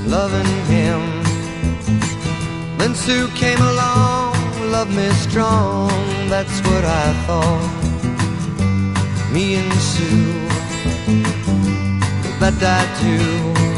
loving him. Then Sue came along, loved me strong, that's what I thought. Me and Sue, that died too.